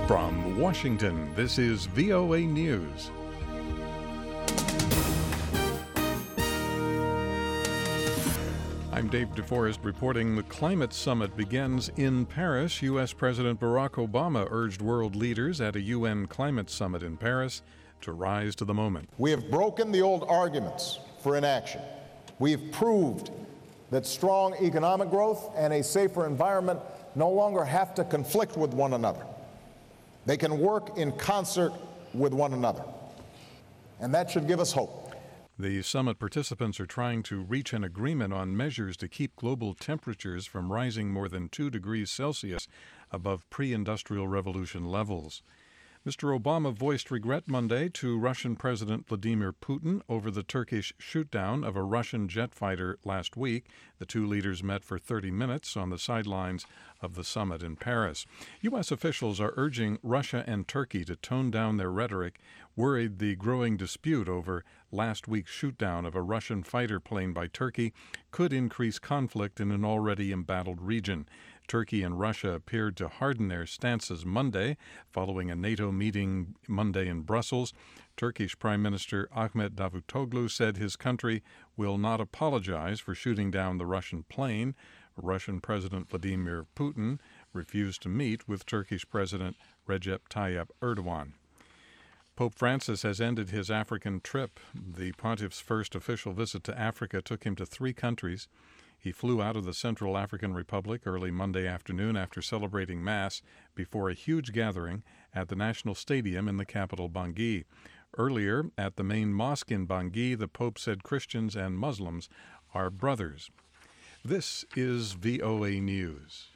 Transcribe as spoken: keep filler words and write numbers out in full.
From Washington, this is V O A News. I'm Dave DeForest reporting the climate summit begins in Paris. U S. President Barack Obama urged world leaders at a U N climate summit in Paris to rise to the moment. We have broken the old arguments for inaction. We have proved that strong economic growth and a safer environment no longer have to conflict with one another. They can work in concert with one another. And that should give us hope. The summit participants are trying to reach an agreement on measures to keep global temperatures from rising more than two degrees Celsius above pre-industrial revolution levels. Mister Obama voiced regret Monday to Russian President Vladimir Putin over the Turkish shoot-down of a Russian jet fighter last week. The two leaders met for thirty minutes on the sidelines of the summit in Paris. U S officials are urging Russia and Turkey to tone down their rhetoric, worried the growing dispute over last week's shoot-down of a Russian fighter plane by Turkey could increase conflict in an already embattled region. Turkey and Russia appeared to harden their stances Monday, following a NATO meeting Monday in Brussels. Turkish Prime Minister Ahmet Davutoglu said his country will not apologize for shooting down the Russian plane. Russian President Vladimir Putin refused to meet with Turkish President Recep Tayyip Erdogan. Pope Francis has ended his African trip. The pontiff's first official visit to Africa took him to three countries. He flew out of the Central African Republic early Monday afternoon after celebrating Mass before a huge gathering at the National Stadium in the capital, Bangui. Earlier, at the main mosque in Bangui, the Pope said Christians and Muslims are brothers. This is V O A News.